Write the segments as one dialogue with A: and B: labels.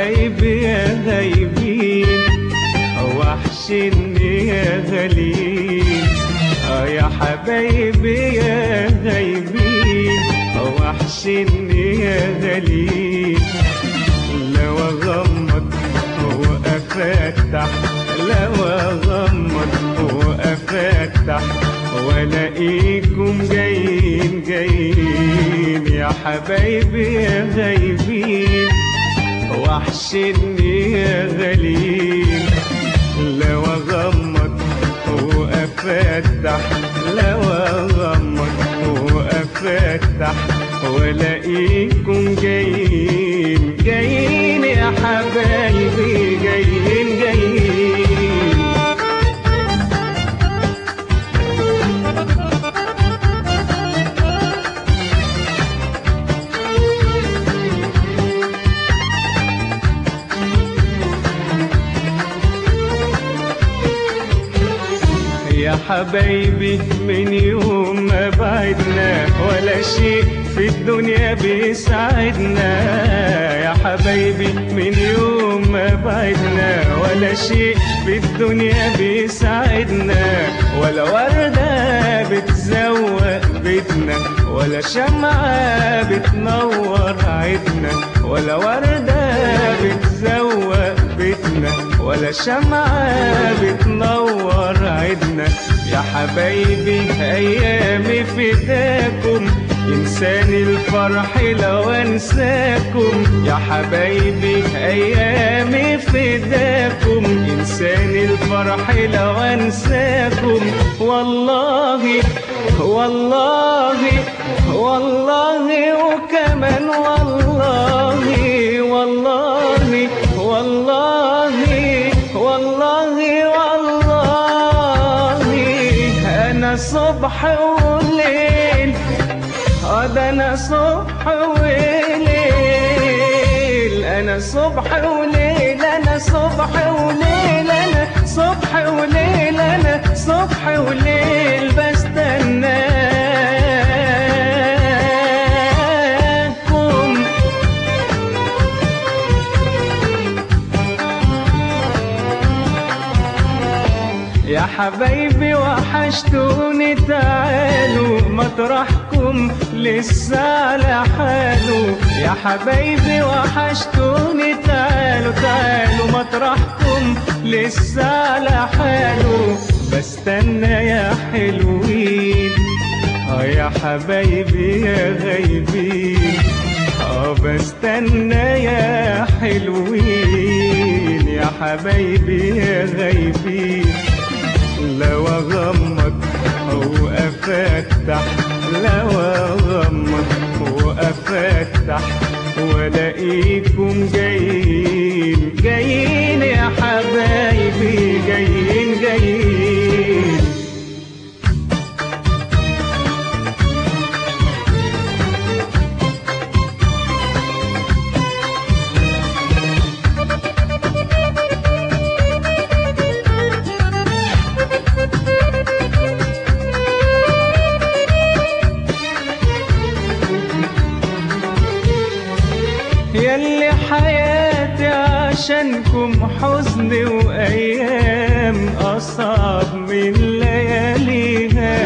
A: حبايبي يا غايبين، وحشني يا غاليين. يا حبايبي يا غايبين، وحشني يا غاليين. لو اغمض وافتح، لو اغمض وافتح والاقيكم جايين جايين. يا حبايبي يا غايبين، وحشني يا غاليين. لو اغمض وافتح، لو اغمض وافتح والاقيكم جايين جايين. يا حبايبي جايين جايين. يا حبايبي من يوم ما بعدنا ولا شيء في الدنيا بيسعدنا. يا حبايبي من يوم ما بعدنا ولا شيء في الدنيا بيسعدنا. ولا وردة بتزوق بيتنا، ولا شمعة بتنور عيدنا. ولا وردة بتزوق بيتنا، ولا شمعة بتنور عيدنا. يا حبايبي أيامي فداكم، ينساني الفرح لو أنساكم. يا حبايبي أيامي فداكم، ينساني الفرح لو أنساكم. والله والله والله وكمان والله والله والله والله والله. أنا صبح وليل، ده أنا صبح وليل. أنا صبح وليل، أنا صبح وليل، أنا صبح وليل، أنا صبح وليل بستناكم. يا حبايبي وحشتوني، تعالوا مطرحكم لسه على حاله. يا حبايبي وحشتوني، تعالوا تعالوا مطرحكم لسه على حاله. بستنى يا حلوين، يا حبايبي يا غايبين. بستنى يا حلوين، يا حبايبي يا غايبين. لو اغمض وافتح، لو اغمض وافتح والاقيكم جايين جايين. يا حبايبي جايين جايين. ياللي حياتي عشانكم حزن وأيام أصعب من لياليها.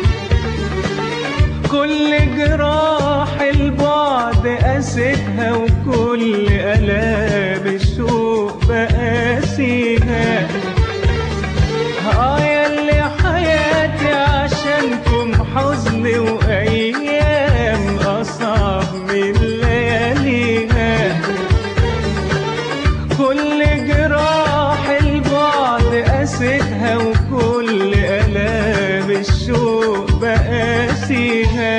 A: كل جراح البعد قاسيتها، وكل آلام الشوق بقاسيها. ياللي حياتي عشانكم حزن وأيام أصعب من لياليها. كل جراح البعد قاسيتها، وكل آلام الشوق بقاسيها.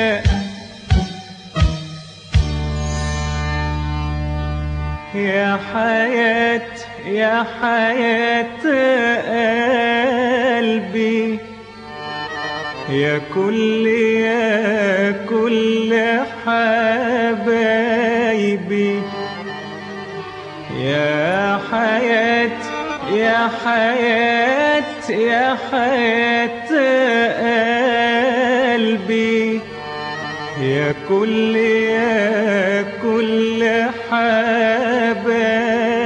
A: يا حياة يا حياة قلبي، يا كل حبايبي. يا حياة يا حياة يا حياة قلبي، يا كل حبايبي.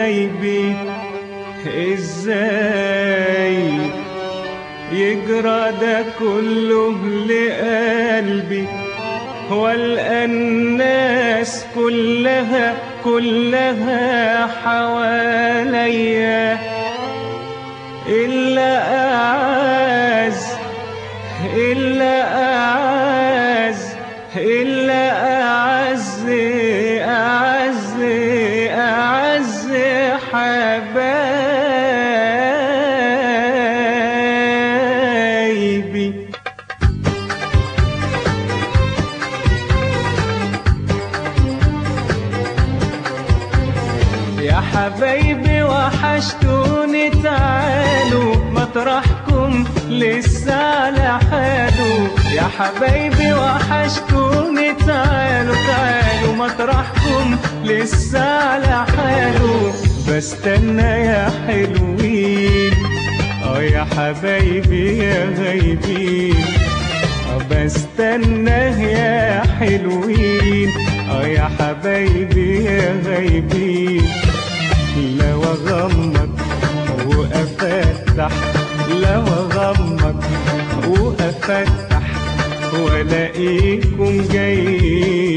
A: كله لقلبي، والقى الناس كلها حواليا، إلا أعز حبايبي. يا حبايبي وحشتوني، تعالوا مطرحكم لسه على حاله. يا حبايبي وحشتوني، تعالوا مطرحكم لسه على حاله. بستنى يا حلوين، يا حبايبي يا غايبين، بستنى يا حلوين، يا حبايبي يا غايبين. لو اغمض وافتح، لو اغمض وافتح، والاقيكم جايين.